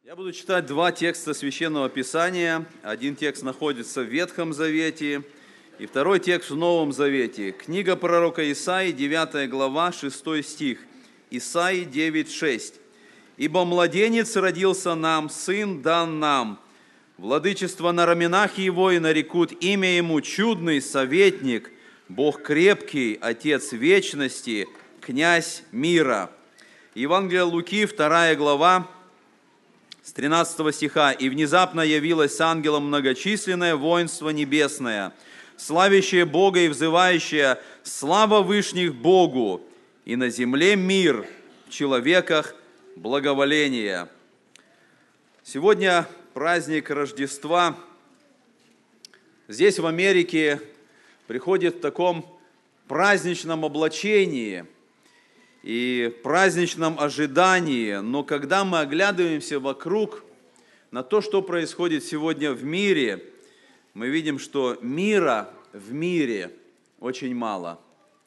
Я буду читать два текста Священного Писания. Один текст находится в Ветхом Завете, и второй текст в Новом Завете. Книга пророка Исаии, 9 глава, 6 стих. Исаии 9:6. «Ибо младенец родился нам, сын дан нам, владычество на раменах его, и нарекут имя ему чудный советник, Бог крепкий, Отец вечности, князь мира». Евангелие Луки, 2 глава, с 13 стиха. «И внезапно явилось с ангелом многочисленное воинство небесное, славящее Бога и взывающее: слава вышних Богу, и на земле мир, в человеках благоволение». Сегодня праздник Рождества. Здесь, в Америке, приходит в таком праздничном облачении и праздничном ожидании, но когда мы оглядываемся вокруг на то, что происходит сегодня в мире, мы видим, что мира в мире очень мало.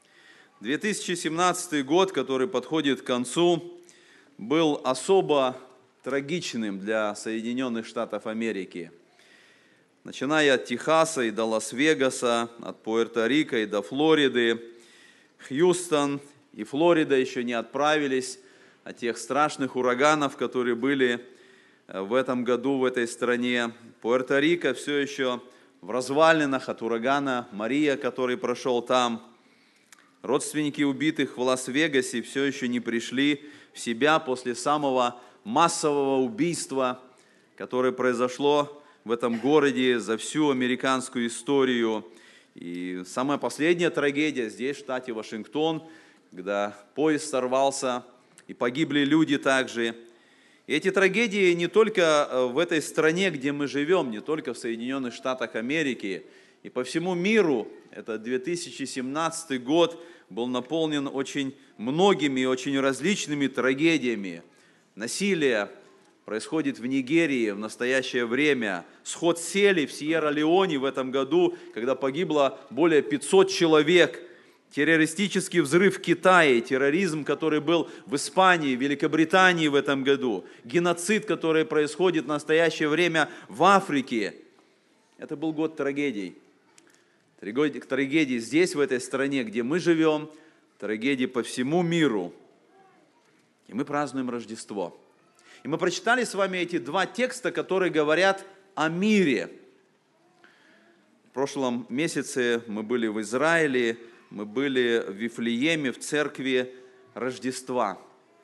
2017 год, который подходит к концу, был особо трагичным для Соединенных Штатов Америки. Начиная от Техаса и до Лас-Вегаса, от Пуэрто-Рико и до Флориды, Хьюстон и Флорида еще не отправились от тех страшных ураганов, которые были в этом году в этой стране. Пуэрто-Рико все еще в развалинах от урагана Мария, который прошел там. Родственники убитых в Лас-Вегасе все еще не пришли в себя после самого массового убийства, которое произошло в этом городе за всю американскую историю. И самая последняя трагедия здесь, в штате Вашингтон, когда поезд сорвался и погибли люди также. И эти трагедии не только в этой стране, где мы живем, не только в Соединенных Штатах Америки, и по всему миру. Этот 2017 год был наполнен очень многими, очень различными трагедиями. Насилие происходит в Нигерии в настоящее время. Сход сели в Сьерра-Леоне в этом году, когда погибло более 500 человек. Террористический взрыв в Китае, терроризм, который был в Испании, Великобритании в этом году. Геноцид, который происходит в настоящее время в Африке. Это был год трагедий. Трагедии здесь, в этой стране, где мы живем, трагедии по всему миру. И мы празднуем Рождество. И мы прочитали с вами эти два текста, которые говорят о мире. В прошлом месяце мы были в Израиле, мы были в Вифлееме, в церкви Рождества.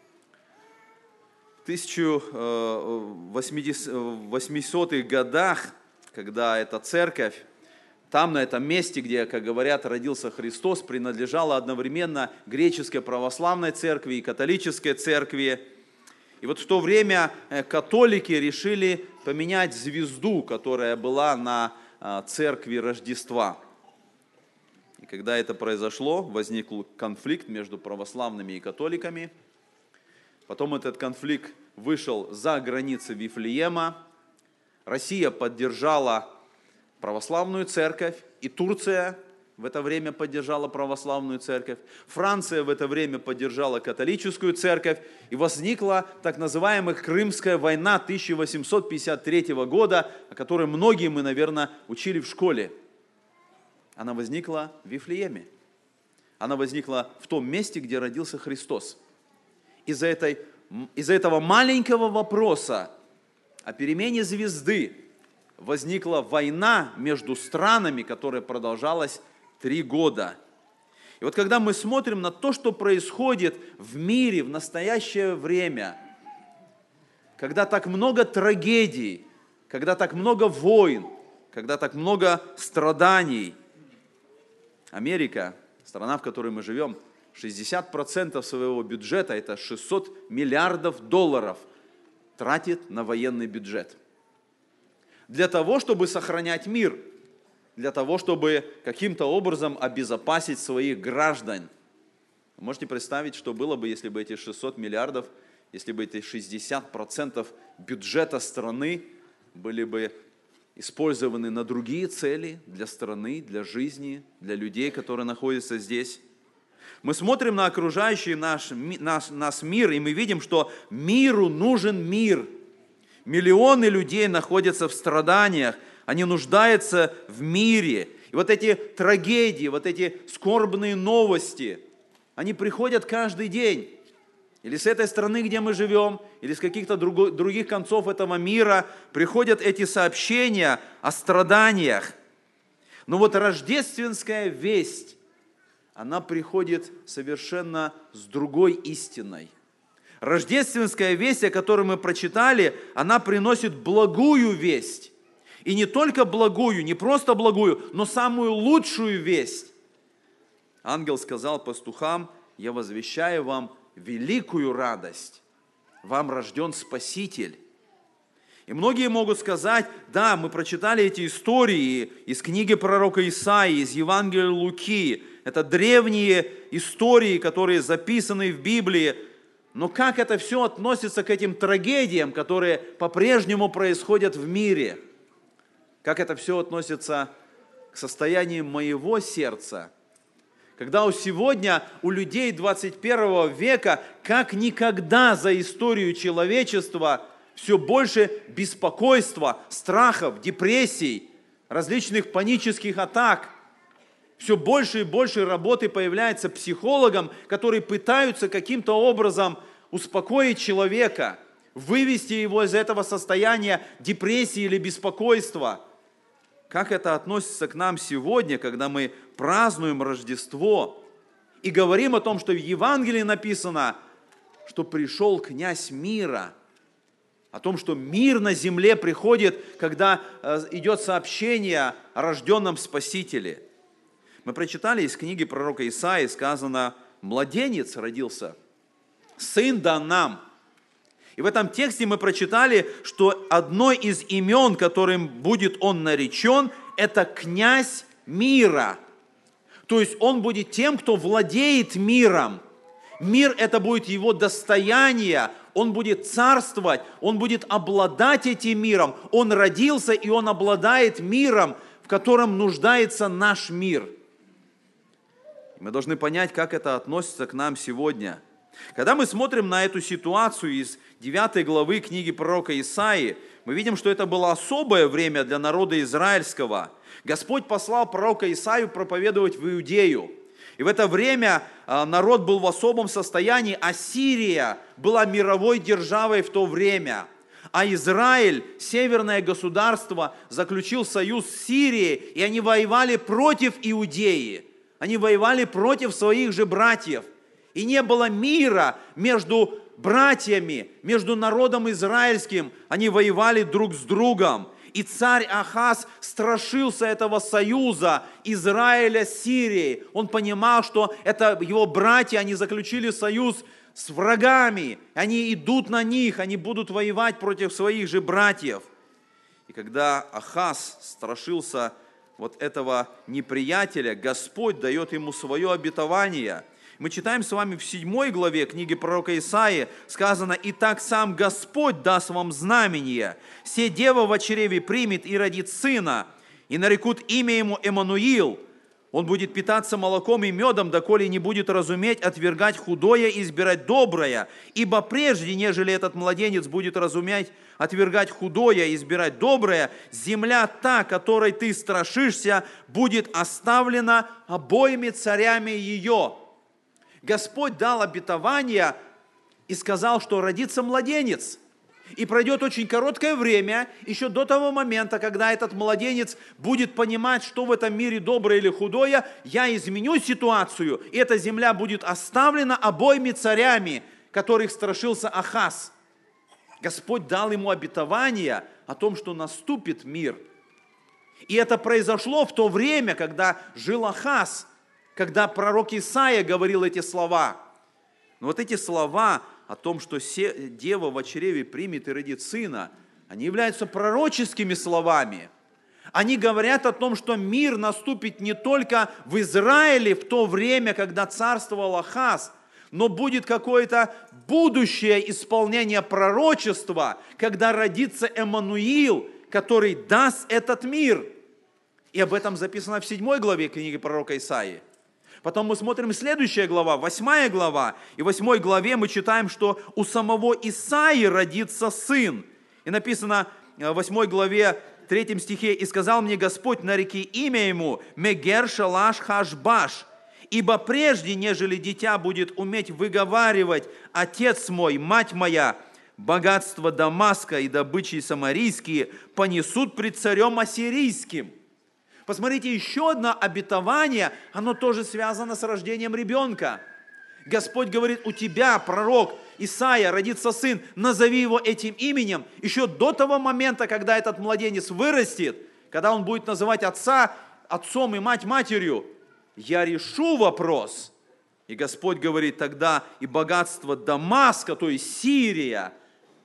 В 1800-х годах, когда эта церковь, там, на этом месте, где, как говорят, родился Христос, принадлежала одновременно греческой православной церкви и католической церкви. И вот в то время католики решили поменять звезду, которая была на церкви Рождества. И когда это произошло, возник конфликт между православными и католиками. Потом этот конфликт вышел за границы Вифлеема. Россия поддержала православную церковь, и Турция в это время поддержала православную церковь. Франция в это время поддержала католическую церковь, и возникла так называемая Крымская война 1853 года, о которой многие мы, наверное, учили в школе. Она возникла в Вифлееме. Она возникла в том месте, где родился Христос. Из-за этого маленького вопроса о перемене звезды возникла война между странами, которая продолжалась 3 года. И вот когда мы смотрим на то, что происходит в мире в настоящее время, когда так много трагедий, когда так много войн, когда так много страданий, Америка, страна, в которой мы живем, 60% своего бюджета, это 600 миллиардов долларов, тратит на военный бюджет. Для того, чтобы сохранять мир, для того, чтобы каким-то образом обезопасить своих граждан. Вы можете представить, что было бы, если бы эти 600 миллиардов, если бы эти 60% бюджета страны были бы использованы на другие цели для страны, для жизни, для людей, которые находятся здесь. Мы смотрим на окружающий нас мир, и мы видим, что миру нужен мир. Миллионы людей находятся в страданиях, они нуждаются в мире. И вот эти трагедии, вот эти скорбные новости, они приходят каждый день. Или с этой страны, где мы живем, или с каких-то других концов этого мира приходят эти сообщения о страданиях. Но вот рождественская весть, она приходит совершенно с другой истиной. Рождественская весть, о которой мы прочитали, она приносит благую весть. И не только благую, не просто благую, но самую лучшую весть. Ангел сказал пастухам: «Я возвещаю вам великую радость. Вам рожден Спаситель». И многие могут сказать: да, мы прочитали эти истории из книги пророка Исаии, из Евангелия Луки. Это древние истории, которые записаны в Библии. Но как это все относится к этим трагедиям, которые по-прежнему происходят в мире? Как это все относится к состоянию моего сердца? Когда сегодня у людей 21 века, как никогда за историю человечества, все больше беспокойства, страхов, депрессий, различных панических атак. Все больше и больше работы появляется психологам, которые пытаются каким-то образом успокоить человека, вывести его из этого состояния депрессии или беспокойства. Как это относится к нам сегодня, когда мы празднуем Рождество и говорим о том, что в Евангелии написано, что пришел князь мира, о том, что мир на земле приходит, когда идет сообщение о рожденном Спасителе. Мы прочитали из книги пророка Исаии, сказано: «Младенец родился, сын дан нам». И в этом тексте мы прочитали, что одно из имен, которым будет он наречен, это князь мира. То есть он будет тем, кто владеет миром. Мир – это будет его достояние, он будет царствовать, он будет обладать этим миром. Он родился, и он обладает миром, в котором нуждается наш мир. Мы должны понять, как это относится к нам сегодня. Когда мы смотрим на эту ситуацию из 9 главы книги пророка Исаии, мы видим, что это было особое время для народа израильского. Господь послал пророка Исаию проповедовать в Иудею. И в это время народ был в особом состоянии. Ассирия была мировой державой в то время. А Израиль, северное государство, заключил союз с Сирией, и они воевали против Иудеи. Они воевали против своих же братьев. И не было мира между братьями, между народом израильским. Они воевали друг с другом. И царь Ахаз страшился этого союза Израиля с Сирией. Он понимал, что это его братья, они заключили союз с врагами. Они идут на них, они будут воевать против своих же братьев. И когда Ахаз страшился вот этого неприятеля, Господь дает ему свое обетование. Мы читаем с вами в 7 главе книги пророка Исаии, сказано: «Итак сам Господь даст вам знамение, се дева в чреве примет и родит сына, и нарекут имя ему Эммануил. Он будет питаться молоком и медом, доколе не будет разуметь отвергать худое и избирать доброе. Ибо прежде, нежели этот младенец будет разуметь отвергать худое и избирать доброе, земля та, которой ты страшишься, будет оставлена обоими царями ее». Господь дал обетование и сказал, что родится младенец. И пройдет очень короткое время, еще до того момента, когда этот младенец будет понимать, что в этом мире доброе или худое, я изменю ситуацию, и эта земля будет оставлена обоими царями, которых страшился Ахаз. Господь дал ему обетование о том, что наступит мир. И это произошло в то время, когда жил Ахаз, когда пророк Исаия говорил эти слова. Но вот эти слова о том, что дева во чреве примет и родит сына, они являются пророческими словами. Они говорят о том, что мир наступит не только в Израиле в то время, когда царствовал Ахаз, но будет какое-то будущее исполнение пророчества, когда родится Эммануил, который даст этот мир. И об этом записано в 7 главе книги пророка Исаии. Потом мы смотрим следующая глава, 8 глава. И в 8 главе мы читаем, что у самого Исаии родится сын, И написано в 8 главе, 3 стихе, «И сказал мне Господь, нареки имя ему Мегер Шалаш Хашбаш, ибо прежде, нежели дитя будет уметь выговаривать, отец мой, мать моя, богатство Дамаска и добычи самарийские понесут пред царем ассирийским». Посмотрите, еще одно обетование, оно тоже связано с рождением ребенка. Господь говорит, у тебя, пророк Исаия, родится сын, назови его этим именем. Еще до того момента, когда этот младенец вырастет, когда он будет называть отца отцом и мать матерью, я решу вопрос. И Господь говорит тогда, и богатство Дамаска, то есть Сирия,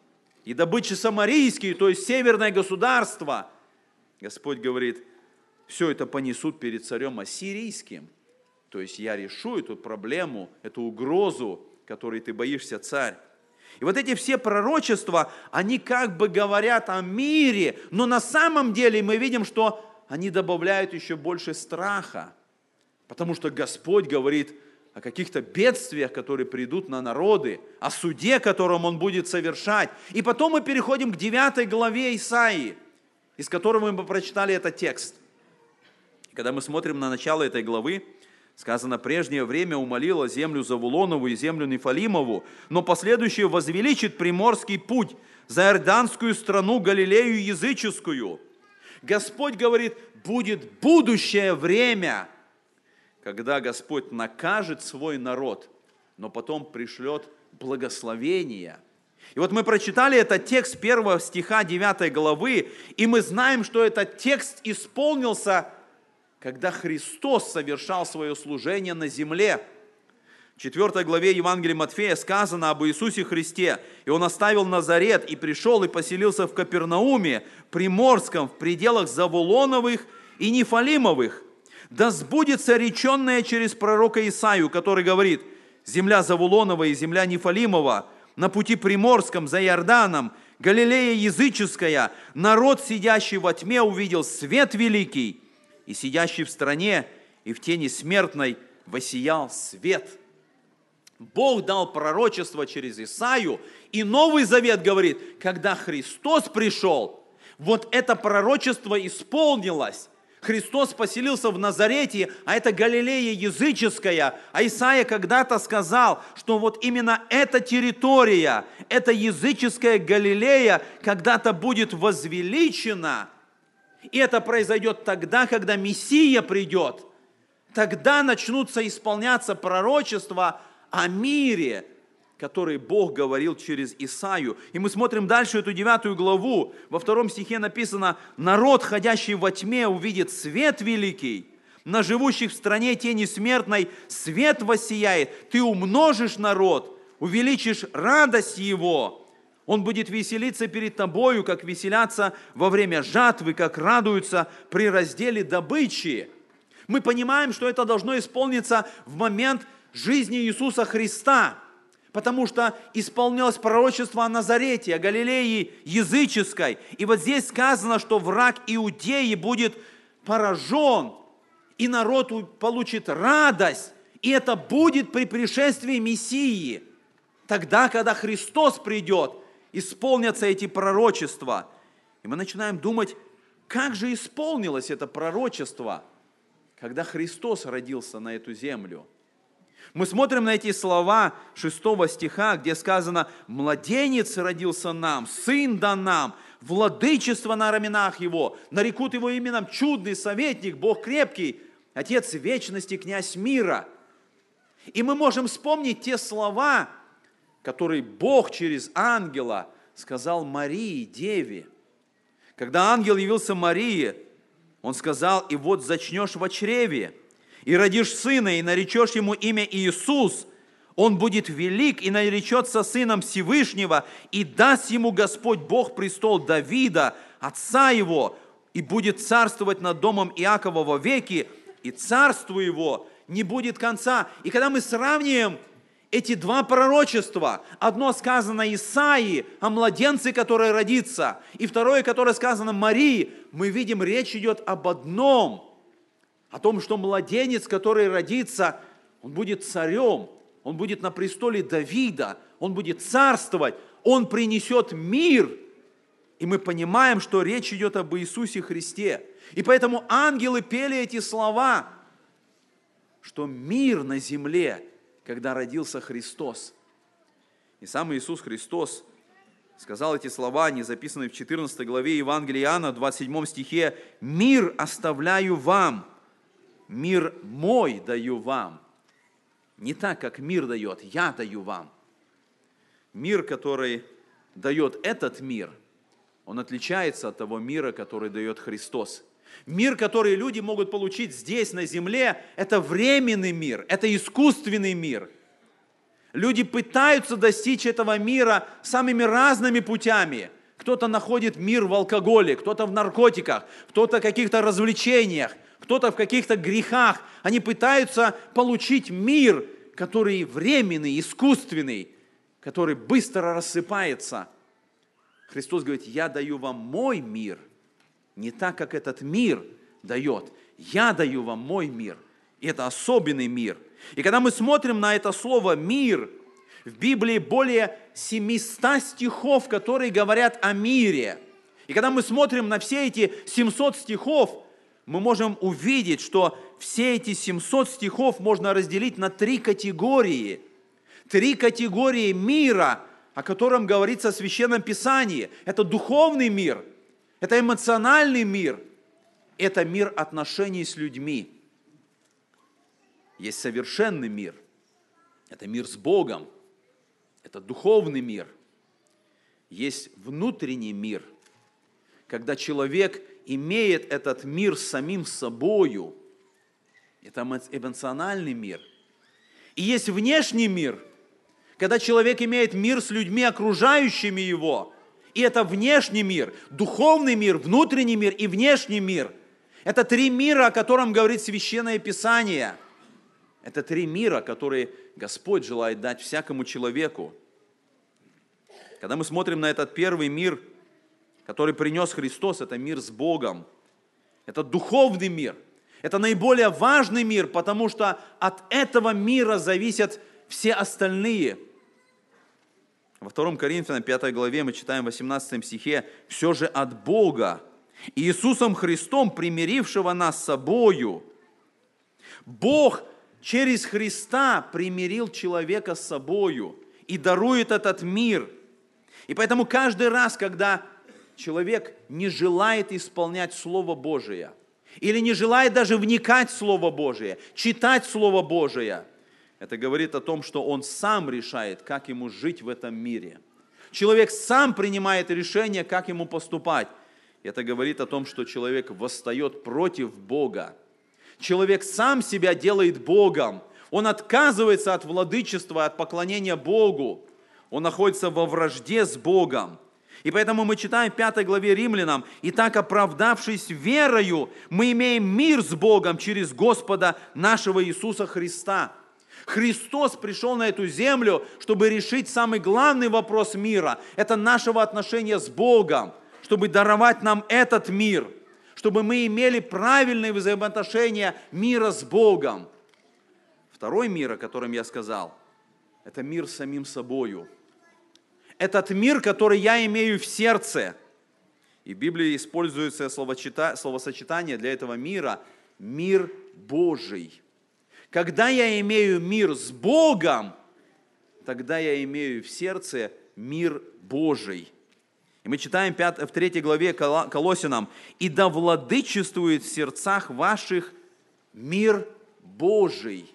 и добычи самарийские, то есть северное государство, Господь говорит, все это понесут перед царем ассирийским. То есть я решу эту проблему, эту угрозу, которой ты боишься, царь. И вот эти все пророчества, они как бы говорят о мире, но на самом деле мы видим, что они добавляют еще больше страха. Потому что Господь говорит о каких-то бедствиях, которые придут на народы, о суде, которым Он будет совершать. И потом мы переходим к 9 главе Исаии, из которого мы прочитали этот текст. Когда мы смотрим на начало этой главы, сказано, прежнее время умолила землю Завулонову и землю Нефалимову, но последующее возвеличит приморский путь за Иорданскую страну Галилею языческую. Господь говорит, будет будущее время, когда Господь накажет свой народ, но потом пришлет благословение. И вот мы прочитали этот текст 1 стиха 9 главы, и мы знаем, что этот текст исполнился, когда Христос совершал свое служение на земле. В 4 главе Евангелия Матфея сказано об Иисусе Христе. «И Он оставил Назарет, и пришел, и поселился в Капернауме, Приморском, в пределах Завулоновых и Нефалимовых. Да сбудется реченное через пророка Исаию, который говорит, земля Завулонова и земля Нефалимова, на пути Приморском, за Иорданом, Галилея языческая, народ, сидящий во тьме, увидел свет великий, и сидящий в стране и в тени смертной воссиял свет». Бог дал пророчество через Исаию, и Новый Завет говорит, когда Христос пришел, вот это пророчество исполнилось. Христос поселился в Назарете, а это Галилея языческая. А Исаия когда-то сказал, что вот именно эта территория, эта языческая Галилея когда-то будет возвеличена. И это произойдет тогда, когда Мессия придет. Тогда начнутся исполняться пророчества о мире, который Бог говорил через Исаию. И мы смотрим дальше эту 9 главу. Во 2 стихе написано, «Народ, ходящий во тьме, увидит свет великий. На живущих в стране тени смертной свет воссияет. Ты умножишь народ, увеличишь радость его. Он будет веселиться перед тобою, как веселятся во время жатвы, как радуются при разделе добычи». Мы понимаем, что это должно исполниться в момент жизни Иисуса Христа, потому что исполнилось пророчество о Назарете, о Галилее языческой. И вот здесь сказано, что враг Иудеи будет поражен, и народ получит радость. И это будет при пришествии Мессии. Тогда, когда Христос придет, исполнятся эти пророчества. И мы начинаем думать, как же исполнилось это пророчество, когда Христос родился на эту землю. Мы смотрим на эти слова 6 стиха, где сказано, «Младенец родился нам, сын дан нам, владычество на раменах его, нарекут его именем чудный советник, Бог крепкий, Отец вечности, князь мира». И мы можем вспомнить те слова, которые Бог через ангела сказал Марии, деве. Когда ангел явился Марии, он сказал, «И вот зачнешь во чреве, и родишь сына, и наречешь ему имя Иисус. Он будет велик, и наречется сыном Всевышнего, и даст ему Господь Бог престол Давида, отца его, и будет царствовать над домом Иакова во веки, и царству его не будет конца». И когда мы сравниваем эти два пророчества, одно сказано Исаии о младенце, который родится, и второе, которое сказано Марии, мы видим, речь идет об одном, о том, что младенец, который родится, он будет царем, он будет на престоле Давида, он будет царствовать, он принесет мир. И мы понимаем, что речь идет об Иисусе Христе. И поэтому ангелы пели эти слова, что мир на земле, когда родился Христос. И сам Иисус Христос сказал эти слова, они записаны в 14 главе Евангелия Иоанна, в 27 стихе: «Мир оставляю вам, мир мой даю вам». Не так, как мир дает, я даю вам. Мир, который дает этот мир, он отличается от того мира, который дает Христос. Мир, который люди могут получить здесь, на земле, это временный мир, это искусственный мир. Люди пытаются достичь этого мира самыми разными путями. Кто-то находит мир в алкоголе, кто-то в наркотиках, кто-то в каких-то развлечениях, кто-то в каких-то грехах. Они пытаются получить мир, который временный, искусственный, который быстро рассыпается. Христос говорит: я даю вам мой мир, не так, как этот мир дает. Я даю вам мой мир. И это особенный мир. И когда мы смотрим на это слово «мир», в Библии более 700 стихов, которые говорят о мире. И когда мы смотрим на все эти 700 стихов, мы можем увидеть, что все эти 700 стихов можно разделить на 3 категории. 3 категории мира, о котором говорится в Священном Писании. Это духовный мир, это эмоциональный мир, это мир отношений с людьми. Есть совершенный мир, это мир с Богом, это духовный мир. Есть внутренний мир, когда человек имеет этот мир с самим собою, это эмоциональный мир. И есть внешний мир, когда человек имеет мир с людьми, окружающими его, и это внешний мир, духовный мир, внутренний мир и внешний мир. Это 3 мира, о котором говорит Священное Писание. Это 3 мира, которые Господь желает дать всякому человеку. Когда мы смотрим на этот первый мир, который принес Христос, это мир с Богом. Это духовный мир. Это наиболее важный мир, потому что от этого мира зависят все остальные. Во 2 Коринфянам 5 главе мы читаем в 18 стихе: «Все же от Бога, Иисусом Христом, примирившего нас с собою». Бог через Христа примирил человека с собою и дарует этот мир. И поэтому каждый раз, когда человек не желает исполнять Слово Божие, или не желает даже вникать в Слово Божие, читать Слово Божие, это говорит о том, что он сам решает, как ему жить в этом мире. Человек сам принимает решение, как ему поступать. Это говорит о том, что человек восстает против Бога. Человек сам себя делает Богом. Он отказывается от владычества, от поклонения Богу. Он находится во вражде с Богом. И поэтому мы читаем в 5 главе Римлянам: «Итак, оправдавшись верою, мы имеем мир с Богом через Господа нашего Иисуса Христа». Христос пришел на эту землю, чтобы решить самый главный вопрос мира. Это нашего отношения с Богом, чтобы даровать нам этот мир, чтобы мы имели правильные взаимоотношения мира с Богом. Второй мир, о котором я сказал, это мир с самим собою. Этот мир, который я имею в сердце. И в Библии используется словосочетание для этого мира – мир Божий. Когда я имею мир с Богом, тогда я имею в сердце мир Божий. И мы читаем в 3 главе Колоссянам: «И да владычествует в сердцах ваших мир Божий».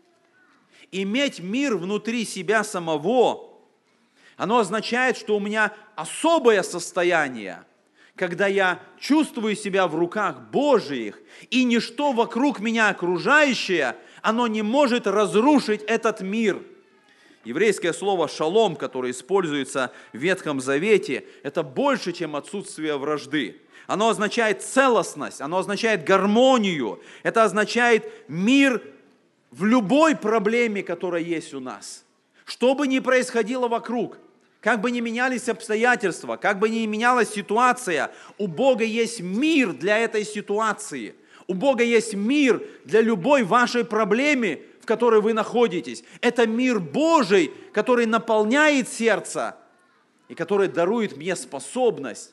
Иметь мир внутри себя самого, оно означает, что у меня особое состояние, когда я чувствую себя в руках Божьих, и ничто вокруг меня окружающее, оно не может разрушить этот мир. Еврейское слово «шалом», которое используется в Ветхом Завете, это больше, чем отсутствие вражды. Оно означает целостность, оно означает гармонию, это означает мир в любой проблеме, которая есть у нас. Что бы ни происходило вокруг, как бы ни менялись обстоятельства, как бы ни менялась ситуация, у Бога есть мир для этой ситуации. У Бога есть мир для любой вашей проблемы, в которой вы находитесь. Это мир Божий, который наполняет сердце и который дарует мне способность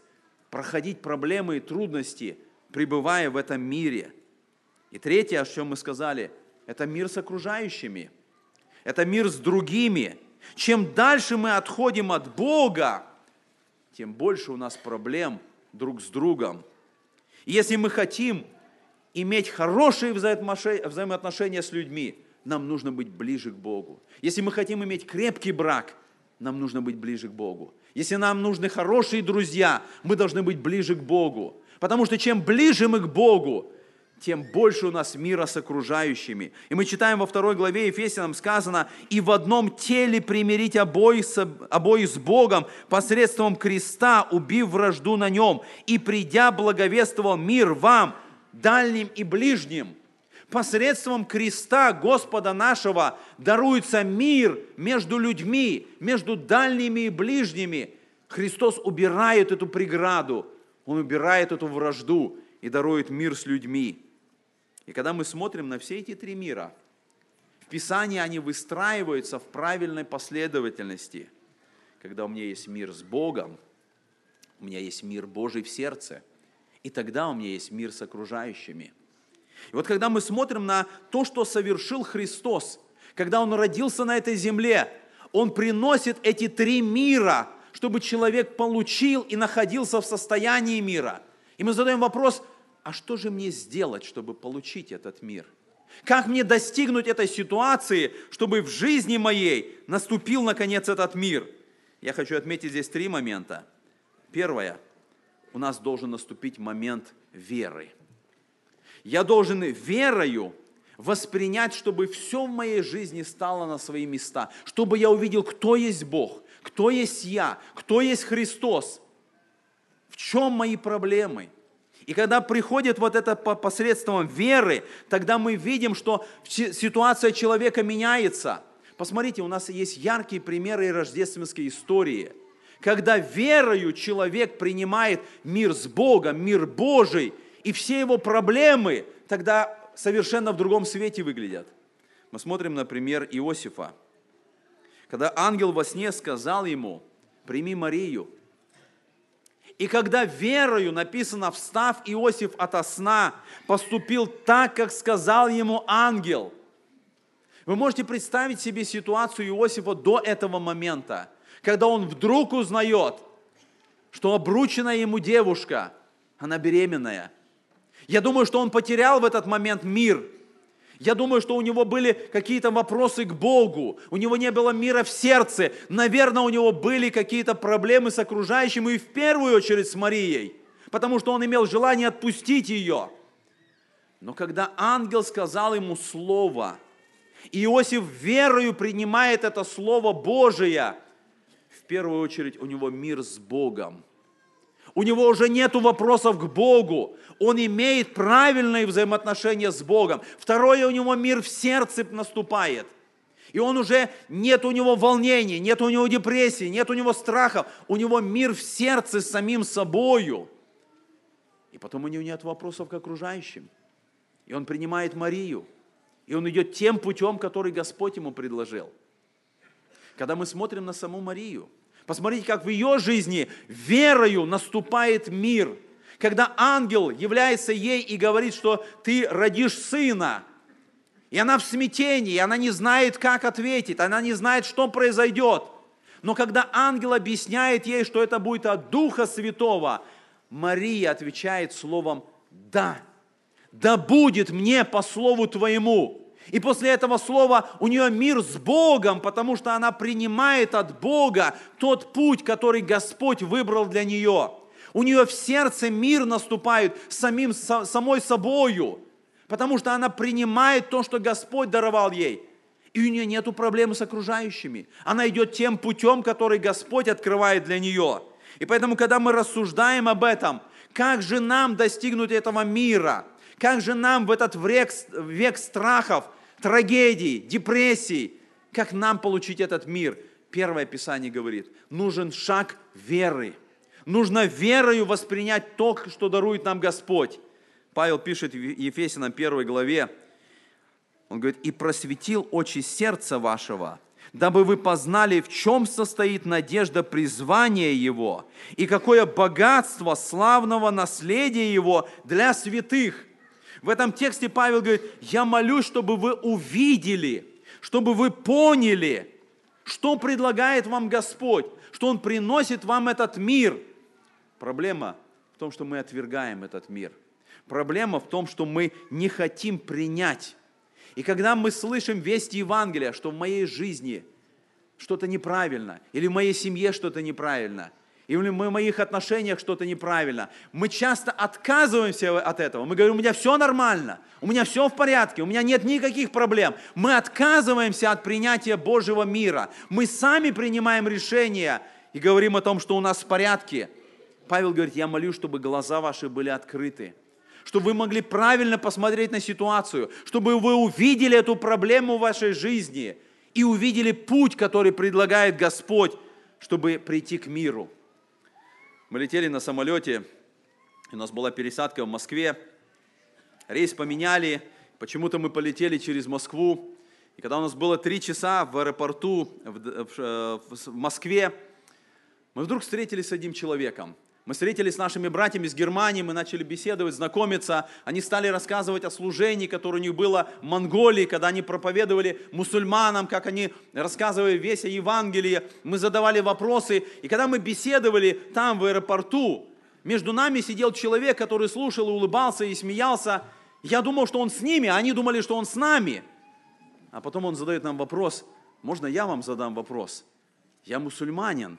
проходить проблемы и трудности, пребывая в этом мире. И третье, о чем мы сказали, это мир с окружающими, это мир с другими. Чем дальше мы отходим от Бога, тем больше у нас проблем друг с другом. И если мы хотим иметь хорошие взаимоотношения с людьми, нам нужно быть ближе к Богу. Если мы хотим иметь крепкий брак, нам нужно быть ближе к Богу. Если нам нужны хорошие друзья, мы должны быть ближе к Богу. Потому что чем ближе мы к Богу, тем больше у нас мира с окружающими. И мы читаем во 2 главе Ефесянам сказано: «И в одном теле примирить обоих с Богом посредством креста, убив вражду на нем, и придя благовествовал мир вам, дальним и ближним». Посредством креста Господа нашего даруется мир между людьми, между дальними и ближними. Христос убирает эту преграду, Он убирает эту вражду и дарует мир с людьми. И когда мы смотрим на все эти три мира, в Писании они выстраиваются в правильной последовательности. Когда у меня есть мир с Богом, у меня есть мир Божий в сердце, и тогда у меня есть мир с окружающими. И вот когда мы смотрим на то, что совершил Христос, когда Он родился на этой земле, Он приносит эти три мира, чтобы человек получил и находился в состоянии мира. И мы задаем вопрос: а что же мне сделать, чтобы получить этот мир? Как мне достигнуть этой ситуации, чтобы в жизни моей наступил, наконец, этот мир? Я хочу отметить здесь три момента. Первое. У нас должен наступить момент веры. Я должен верою воспринять, чтобы все в моей жизни стало на свои места, чтобы я увидел, кто есть Бог, кто есть я, кто есть Христос, в чем мои проблемы. И когда приходит вот это посредством веры, тогда мы видим, что ситуация человека меняется. Посмотрите, у нас есть яркие примеры рождественской истории. Когда верою человек принимает мир с Богом, мир Божий, и все его проблемы тогда совершенно в другом свете выглядят. Мы смотрим на пример Иосифа. Когда ангел во сне сказал ему: «Прими Марию». И когда верою, написано, встав Иосиф ото сна, поступил так, как сказал ему ангел. Вы можете представить себе ситуацию Иосифа до этого момента, когда он вдруг узнает, что обрученная ему девушка, она беременная. Я думаю, что он потерял в этот момент мир. Я думаю, что у него были какие-то вопросы к Богу. У него не было мира в сердце. Наверное, у него были какие-то проблемы с окружающим, и в первую очередь с Марией, потому что он имел желание отпустить ее. Но когда ангел сказал ему слово, Иосиф верою принимает это слово Божие, в первую очередь у него мир с Богом. У него уже нет вопросов к Богу. Он имеет правильные взаимоотношения с Богом. Второе, у него мир в сердце наступает. И он уже, нет у него волнений, нет у него депрессии, нет у него страхов. У него мир в сердце с самим собою. И потом у него нет вопросов к окружающим. И он принимает Марию. И он идет тем путем, который Господь ему предложил. Когда мы смотрим на саму Марию, посмотрите, как в ее жизни верою наступает мир. Когда ангел является ей и говорит, что ты родишь сына, и она в смятении, и она не знает, как ответить, она не знает, что произойдет. Но когда ангел объясняет ей, что это будет от Духа Святого, Мария отвечает словом «да». «Да будет мне по слову твоему». И после этого слова у нее мир с Богом, потому что она принимает от Бога тот путь, который Господь выбрал для нее. У нее в сердце мир наступает самой собою, потому что она принимает то, что Господь даровал ей. И у нее нет проблем с окружающими. Она идет тем путем, который Господь открывает для нее. И поэтому, когда мы рассуждаем об этом, как же нам достигнуть этого мира? Как же нам в этот век страхов, трагедий, депрессий, как нам получить этот мир? Первое Писание говорит, нужен шаг веры. Нужно верою воспринять то, что дарует нам Господь. Павел пишет в Ефесянам 1 главе, он говорит, «И просветил очи сердца вашего, дабы вы познали, в чем состоит надежда призвания Его, и какое богатство славного наследия Его для святых». В этом тексте Павел говорит: я молюсь, чтобы вы увидели, чтобы вы поняли, что предлагает вам Господь, что Он приносит вам этот мир. Проблема в том, что мы отвергаем этот мир. Проблема в том, что мы не хотим принять. И когда мы слышим вести Евангелия, что в моей жизни что-то неправильно, или в моей семье что-то неправильно, или в моих отношениях что-то неправильно, мы часто отказываемся от этого. Мы говорим: у меня все нормально, у меня все в порядке, у меня нет никаких проблем. Мы отказываемся от принятия Божьего мира. Мы сами принимаем решения и говорим о том, что у нас в порядке. Павел говорит: я молюсь, чтобы глаза ваши были открыты, чтобы вы могли правильно посмотреть на ситуацию, чтобы вы увидели эту проблему в вашей жизни и увидели путь, который предлагает Господь, чтобы прийти к миру. Мы летели на самолете, у нас была пересадка в Москве, рейс поменяли, почему-то мы полетели через Москву, и когда у нас было 3 часа в аэропорту в Москве, мы вдруг встретились с одним человеком. Мы встретились с нашими братьями из Германии, мы начали беседовать, знакомиться. Они стали рассказывать о служении, которое у них было в Монголии, когда они проповедовали мусульманам, как они рассказывали весь о Евангелии. Мы задавали вопросы. И когда мы беседовали там, в аэропорту, между нами сидел человек, который слушал и улыбался, и смеялся. Я думал, что он с ними, а они думали, что он с нами. А потом он задает нам вопрос: можно я вам задам вопрос? Я мусульманин.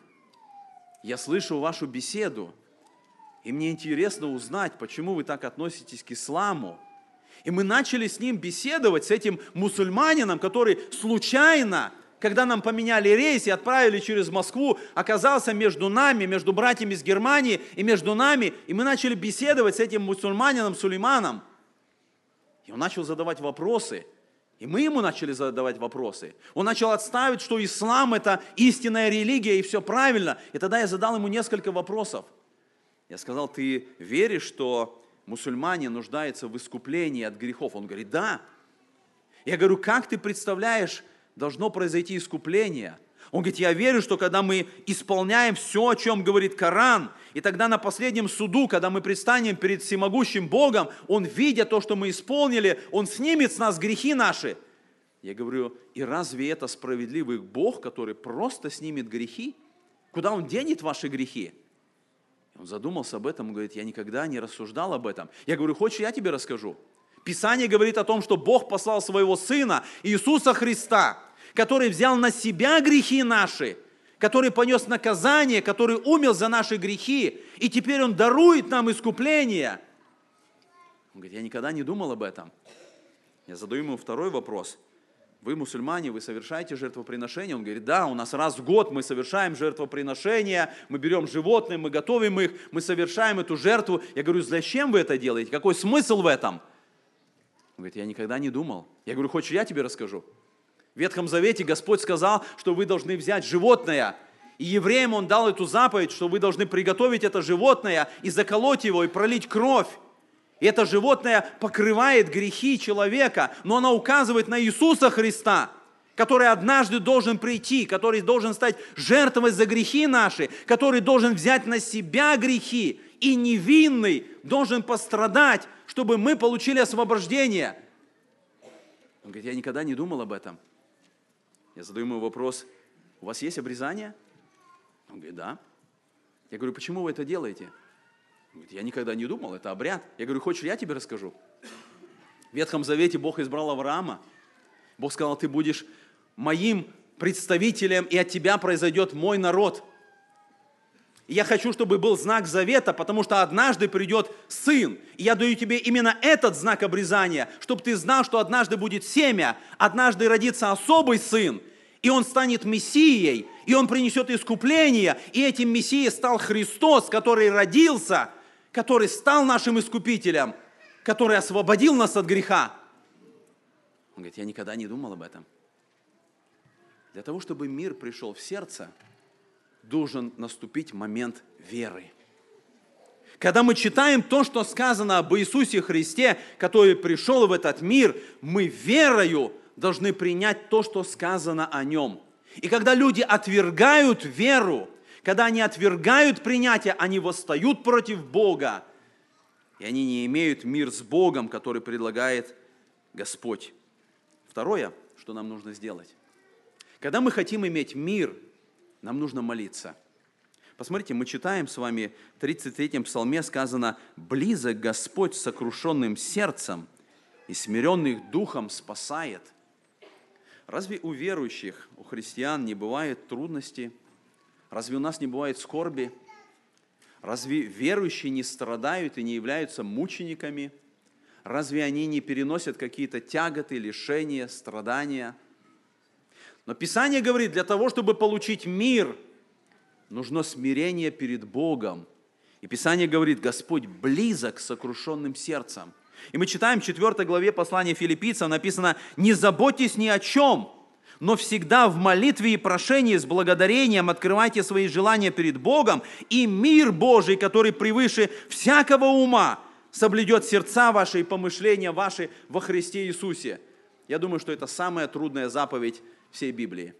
Я слышу вашу беседу, и мне интересно узнать, почему вы так относитесь к исламу. И мы начали с ним беседовать, с этим мусульманином, который случайно, когда нам поменяли рейс и отправили через Москву, оказался между нами, между братьями из Германии и между нами. И мы начали беседовать с этим мусульманином Сулейманом. И он начал задавать вопросы. И мы ему начали задавать вопросы. Он начал отстаивать, что ислам – это истинная религия, и все правильно. И тогда я задал ему несколько вопросов. Я сказал: ты веришь, что мусульмане нуждаются в искуплении от грехов? Он говорит: да. Я говорю: как ты представляешь, должно произойти искупление? Он говорит: я верю, что когда мы исполняем все, о чем говорит Коран, и тогда на последнем суду, когда мы предстанем перед всемогущим Богом, Он, видя то, что мы исполнили, Он снимет с нас грехи наши. Я говорю: и разве это справедливый Бог, который просто снимет грехи? Куда Он денет ваши грехи? Он задумался об этом и говорит: я никогда не рассуждал об этом. Я говорю: хочешь, я тебе расскажу? Писание говорит о том, что Бог послал своего Сына, Иисуса Христа, который взял на себя грехи наши, который понес наказание, который умер за наши грехи, и теперь Он дарует нам искупление. Он говорит: я никогда не думал об этом. Я задаю ему второй вопрос: вы мусульмане, вы совершаете жертвоприношения? Он говорит: да, у нас раз в год мы совершаем жертвоприношения, мы берем животных, мы готовим их, мы совершаем эту жертву. Я говорю: зачем вы это делаете? Какой смысл в этом? Он говорит: я никогда не думал. Я говорю: хочешь, я тебе расскажу? В Ветхом Завете Господь сказал, что вы должны взять животное, и евреям Он дал эту заповедь, что вы должны приготовить это животное и заколоть его, и пролить кровь. И это животное покрывает грехи человека, но оно указывает на Иисуса Христа, который однажды должен прийти, который должен стать жертвой за грехи наши, который должен взять на себя грехи, и невинный должен пострадать, чтобы мы получили освобождение. Он говорит: я никогда не думал об этом. Я задаю ему вопрос: у вас есть обрезание? Он говорит: да. Я говорю: почему вы это делаете? Он говорит: я никогда не думал, это обряд. Я говорю: хочешь, я тебе расскажу? В Ветхом Завете Бог избрал Авраама. Бог сказал: ты будешь моим представителем, и от тебя произойдет мой народ. И я хочу, чтобы был знак завета, потому что однажды придет сын. И я даю тебе именно этот знак обрезания, чтобы ты знал, что однажды будет семя, однажды родится особый сын, и он станет Мессией, и он принесет искупление, и этим Мессией стал Христос, который родился, который стал нашим искупителем, который освободил нас от греха. Он говорит: я никогда не думал об этом. Для того, чтобы мир пришел в сердце, должен наступить момент веры. Когда мы читаем то, что сказано об Иисусе Христе, который пришел в этот мир, мы верою должны принять то, что сказано о Нем. И когда люди отвергают веру, когда они отвергают принятие, они восстают против Бога, и они не имеют мир с Богом, который предлагает Господь. Второе, что нам нужно сделать. Когда мы хотим иметь мир, нам нужно молиться. Посмотрите, мы читаем с вами в 33-м псалме сказано: «Близок Господь с сокрушенным сердцем, и смиренных духом спасает». Разве у верующих, у христиан не бывает трудностей? Разве у нас не бывает скорби? Разве верующие не страдают и не являются мучениками? Разве они не переносят какие-то тяготы, лишения, страдания? Но Писание говорит, для того, чтобы получить мир, нужно смирение перед Богом. И Писание говорит, Господь близок к сокрушенным сердцем. И мы читаем в 4 главе послания Филиппийцам, написано: «Не заботьтесь ни о чем, но всегда в молитве и прошении с благодарением открывайте свои желания перед Богом, и мир Божий, который превыше всякого ума, соблюдет сердца ваши и помышления ваши во Христе Иисусе». Я думаю, что это самая трудная заповедь всей Библии.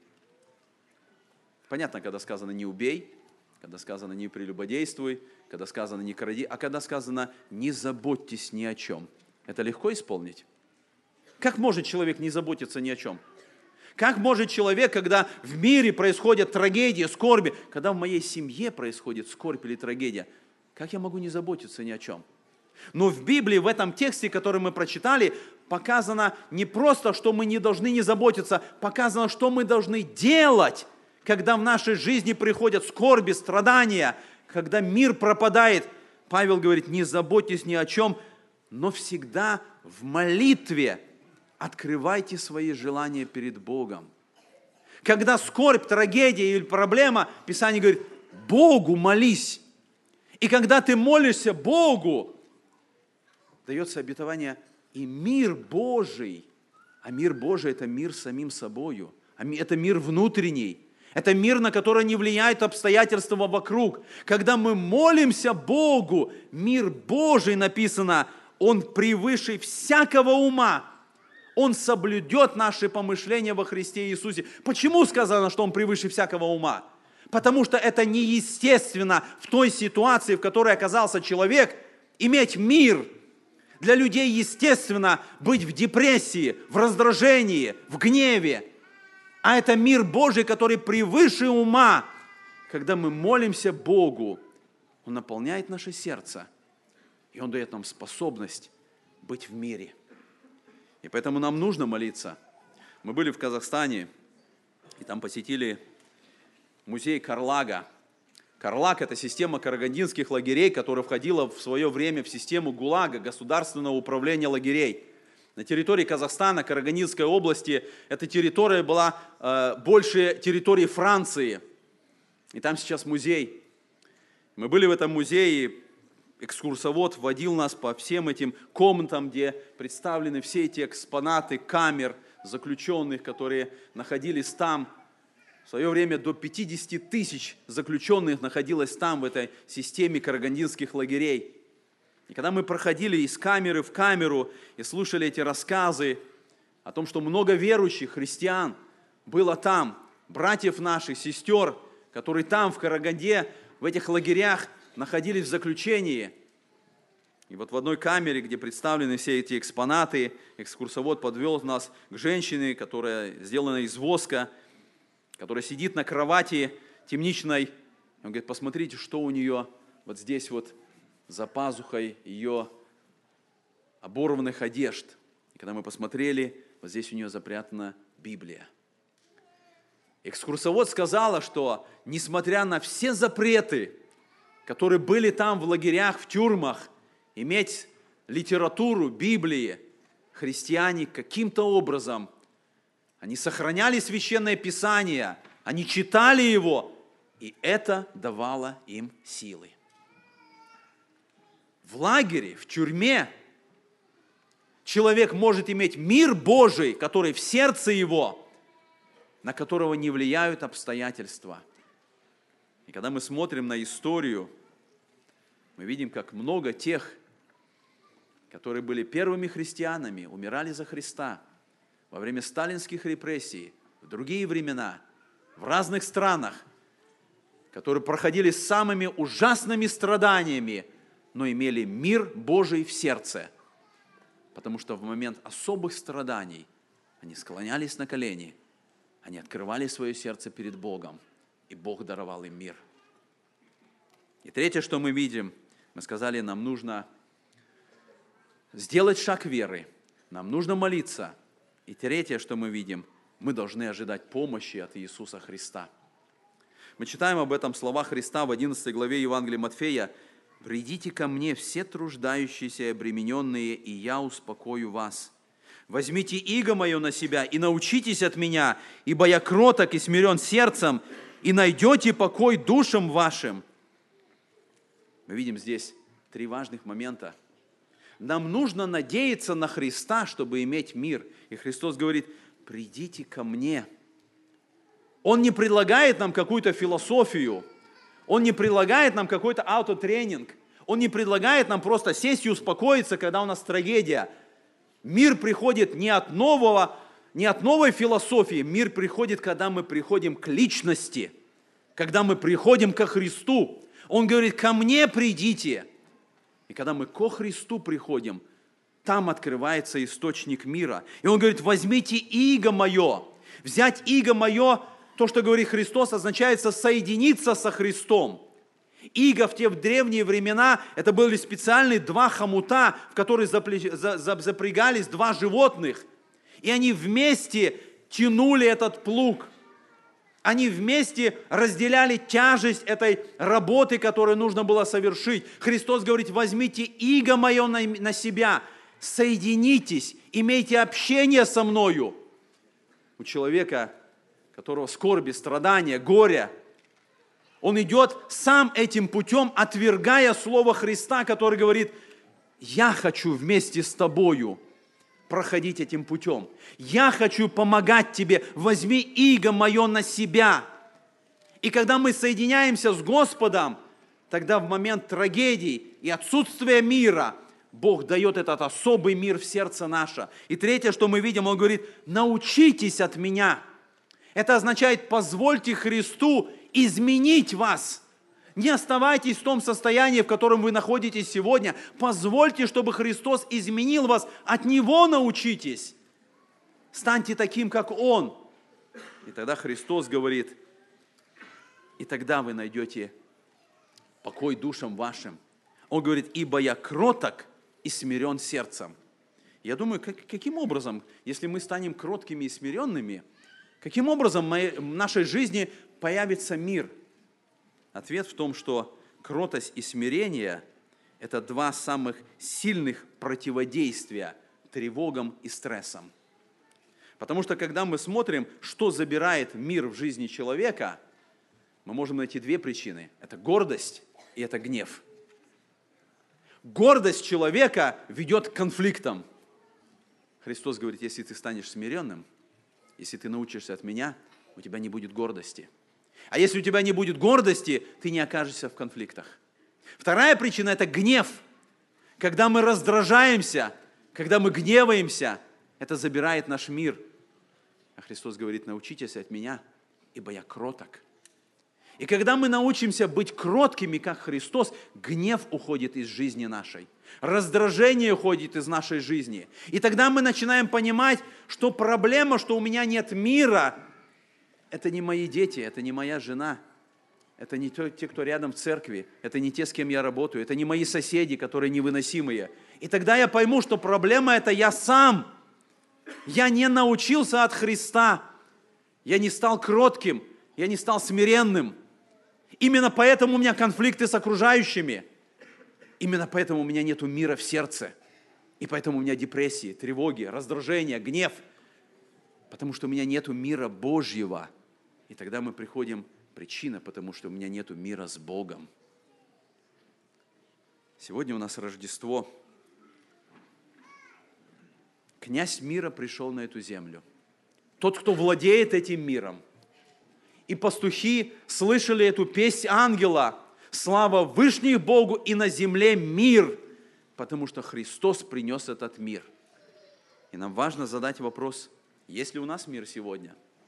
Понятно, когда сказано «не убей», когда сказано «не прелюбодействуй», когда сказано «не кради», а когда сказано «не заботьтесь ни о чем». Это легко исполнить? Как может человек не заботиться ни о чем? Как может человек, когда в мире происходят трагедии, скорби, когда в моей семье происходит скорбь или трагедия, как я могу не заботиться ни о чем? Но в Библии, в этом тексте, который мы прочитали, показано не просто, что мы не должны не заботиться, показано, что мы должны делать, когда в нашей жизни приходят скорби, страдания, когда мир пропадает. Павел говорит, не заботьтесь ни о чем, но всегда в молитве открывайте свои желания перед Богом. Когда скорбь, трагедия или проблема, Писание говорит, Богу молись. И когда ты молишься Богу, дается обетование и мир Божий. А мир Божий – это мир с самим собою. Это мир внутренний. Это мир, на который не влияют обстоятельства вокруг. Когда мы молимся Богу, мир Божий, написано, Он превыше всякого ума. Он соблюдет наши помышления во Христе Иисусе. Почему сказано, что Он превыше всякого ума? Потому что это неестественно в той ситуации, в которой оказался человек, иметь мир. Для людей естественно быть в депрессии, в раздражении, в гневе. А это мир Божий, который превыше ума. Когда мы молимся Богу, Он наполняет наше сердце, и Он дает нам способность быть в мире. И поэтому нам нужно молиться. Мы были в Казахстане, и там посетили музей Карлага. Карлаг – это система карагандинских лагерей, которая входила в свое время в систему ГУЛАГа, государственного управления лагерей. На территории Казахстана, Карагандинской области, эта территория была больше территории Франции. И там сейчас музей. Мы были в этом музее, экскурсовод водил нас по всем этим комнатам, где представлены все эти экспонаты камер заключенных, которые находились там. В свое время до 50 тысяч заключенных находилось там, в этой системе карагандинских лагерей. И когда мы проходили из камеры в камеру и слушали эти рассказы о том, что много верующих христиан было там, братьев наших, сестер, которые там, в Караганде, в этих лагерях находились в заключении. И вот в одной камере, где представлены все эти экспонаты, экскурсовод подвел нас к женщине, которая сделана из воска, которая сидит на кровати темничной. Он говорит, посмотрите, что у нее вот здесь вот за пазухой ее оборванных одежд. И когда мы посмотрели, вот здесь у нее запрятана Библия. Экскурсовод сказала, что несмотря на все запреты, которые были там в лагерях, в тюрьмах, иметь литературу Библии, христиане каким-то образом, они сохраняли Священное Писание, они читали его, и это давало им силы. В лагере, в тюрьме человек может иметь мир Божий, который в сердце его, на которого не влияют обстоятельства. И когда мы смотрим на историю, мы видим, как много тех, которые были первыми христианами, умирали за Христа во время сталинских репрессий, в другие времена, в разных странах, которые проходили самыми ужасными страданиями, но имели мир Божий в сердце. Потому что в момент особых страданий они склонялись на колени, они открывали свое сердце перед Богом, и Бог даровал им мир. И третье, что мы видим, мы сказали, нам нужно сделать шаг веры, нам нужно молиться. И третье, что мы видим, мы должны ожидать помощи от Иисуса Христа. Мы читаем об этом слова Христа в 11 главе Евангелия Матфея. «Придите ко мне все труждающиеся и обремененные, и я успокою вас. Возьмите иго мое на себя и научитесь от меня, ибо я кроток и смирен сердцем, и найдете покой душам вашим». Мы видим здесь три важных момента. Нам нужно надеяться на Христа, чтобы иметь мир. И Христос говорит: «Придите ко мне». Он не предлагает нам какую-то философию, Он не предлагает нам какой-то аутотренинг, Он не предлагает нам просто сесть и успокоиться, когда у нас трагедия. Мир приходит не от новой философии, мир приходит, когда мы приходим к личности, когда мы приходим ко Христу. Он говорит: «Ко мне придите». И когда мы ко Христу приходим, там открывается источник мира. И Он говорит: «Возьмите иго мое». Взять иго мое, то, что говорит Христос, означает соединиться со Христом. Иго в те древние времена, это были специальные два хомута, в которые запрягались два животных. И они вместе тянули этот плуг. Они вместе разделяли тяжесть этой работы, которую нужно было совершить. Христос говорит: возьмите иго мое на себя, соединитесь, имейте общение со мною. У человека, у которого скорби, страдания, горе, он идет сам этим путем, отвергая Слово Христа, который говорит: я хочу вместе с тобою проходить этим путем. Я хочу помогать тебе, возьми иго мое на себя. И когда мы соединяемся с Господом, тогда в момент трагедий и отсутствия мира Бог дает этот особый мир в сердце наше. И третье, что мы видим, Он говорит: научитесь от меня. Это означает: позвольте Христу изменить вас. Не оставайтесь в том состоянии, в котором вы находитесь сегодня. Позвольте, чтобы Христос изменил вас. От Него научитесь. Станьте таким, как Он. И тогда Христос говорит: и тогда вы найдете покой душам вашим. Он говорит: ибо я кроток и смирен сердцем. Я думаю, каким образом, если мы станем кроткими и смиренными, каким образом в нашей жизни появится мир? Ответ в том, что кротость и смирение – это два самых сильных противодействия тревогам и стрессам. Потому что когда мы смотрим, что забирает мир в жизни человека, мы можем найти две причины. Это гордость и это гнев. Гордость человека ведет к конфликтам. Христос говорит: если ты станешь смиренным, если ты научишься от меня, у тебя не будет гордости. А если у тебя не будет гордости, ты не окажешься в конфликтах. Вторая причина – это гнев. Когда мы раздражаемся, когда мы гневаемся, это забирает наш мир. А Христос говорит: научитесь от меня, ибо я кроток. И когда мы научимся быть кроткими, как Христос, гнев уходит из жизни нашей. Раздражение уходит из нашей жизни. И тогда мы начинаем понимать, что проблема, что у меня нет мира, это не мои дети, это не моя жена, это не те, кто рядом в церкви, это не те, с кем я работаю, это не мои соседи, которые невыносимые. И тогда я пойму, что проблема – это я сам. Я не научился от Христа, я не стал кротким, я не стал смиренным. Именно поэтому у меня конфликты с окружающими. Именно поэтому у меня нет мира в сердце. И поэтому у меня депрессии, тревоги, раздражения, гнев. Потому что у меня нет мира Божьего. И тогда мы приходим, причина, потому что у меня нет мира с Богом. Сегодня у нас Рождество. Князь мира пришел на эту землю. Тот, кто владеет этим миром. И пастухи слышали эту песнь ангела: «Слава Вышних Богу и на земле мир», потому что Христос принес этот мир. И нам важно задать вопрос: есть ли у нас мир сегодня?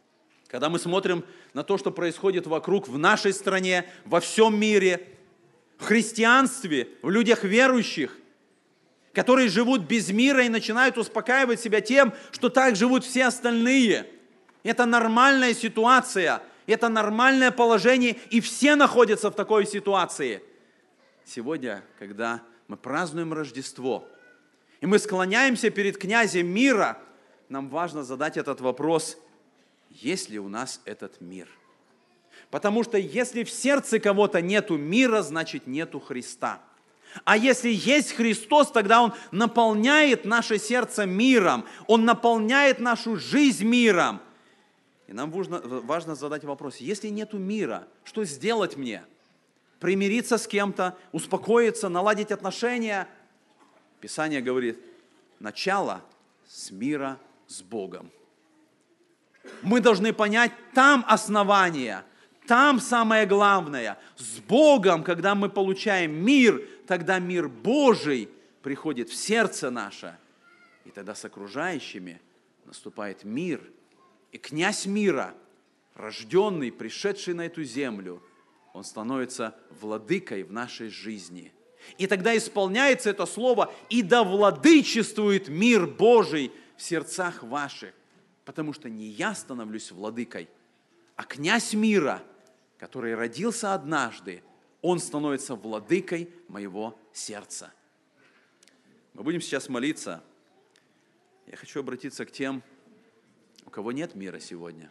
Когда мы смотрим на то, что происходит вокруг, в нашей стране, во всем мире, в христианстве, в людях верующих, которые живут без мира и начинают успокаивать себя тем, что так живут все остальные. Это нормальная ситуация, это нормальное положение, и все находятся в такой ситуации. Сегодня, когда мы празднуем Рождество, и мы склоняемся перед князем мира, нам важно задать этот вопрос: есть ли у нас этот мир? Потому что если в сердце кого-то нету мира, значит нету Христа. А если есть Христос, тогда Он наполняет наше сердце миром, Он наполняет нашу жизнь миром. И нам важно задать вопрос: если нету мира, что сделать мне? Примириться с кем-то, успокоиться, наладить отношения? Писание говорит: начало с мира с Богом. Мы должны понять, там основание, там самое главное. С Богом, когда мы получаем мир, тогда мир Божий приходит в сердце наше. И тогда с окружающими наступает мир. И князь мира, рожденный, пришедший на эту землю, он становится владыкой в нашей жизни. И тогда исполняется это слово: «И да владычествует мир Божий в сердцах ваших». Потому что не я становлюсь владыкой, а князь мира, который родился однажды, он становится владыкой моего сердца. Мы будем сейчас молиться. Я хочу обратиться к тем, у кого нет мира сегодня.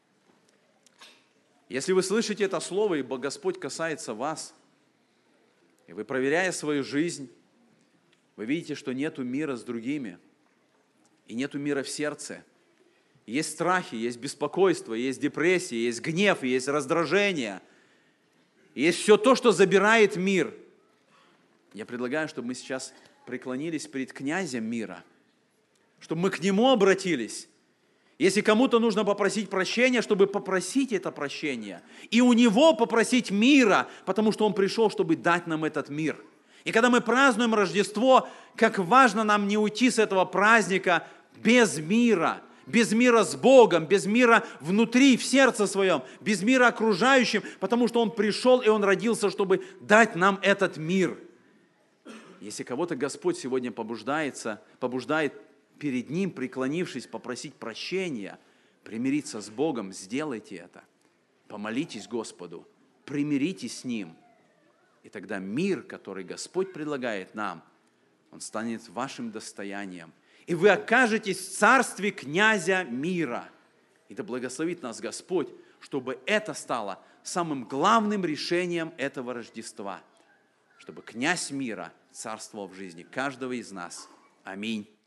Если вы слышите это слово, ибо Господь касается вас, и вы, проверяя свою жизнь, вы видите, что нету мира с другими, и нету мира в сердце. Есть страхи, есть беспокойство, есть депрессия, есть гнев, есть раздражение. Есть все то, что забирает мир. Я предлагаю, чтобы мы сейчас преклонились перед князем мира, чтобы мы к нему обратились. Если кому-то нужно попросить прощения, чтобы попросить это прощение. И у него попросить мира, потому что он пришел, чтобы дать нам этот мир. И когда мы празднуем Рождество, как важно нам не уйти с этого праздника без мира с Богом, без мира внутри, в сердце своем, без мира окружающим, потому что Он пришел и Он родился, чтобы дать нам этот мир. Если кого-то Господь сегодня побуждает перед Ним, преклонившись, попросить прощения, примириться с Богом, сделайте это. Помолитесь Господу, примиритесь с Ним. И тогда мир, который Господь предлагает нам, он станет вашим достоянием. И вы окажетесь в царстве князя мира. И да благословит нас Господь, чтобы это стало самым главным решением этого Рождества. Чтобы князь мира царствовал в жизни каждого из нас. Аминь.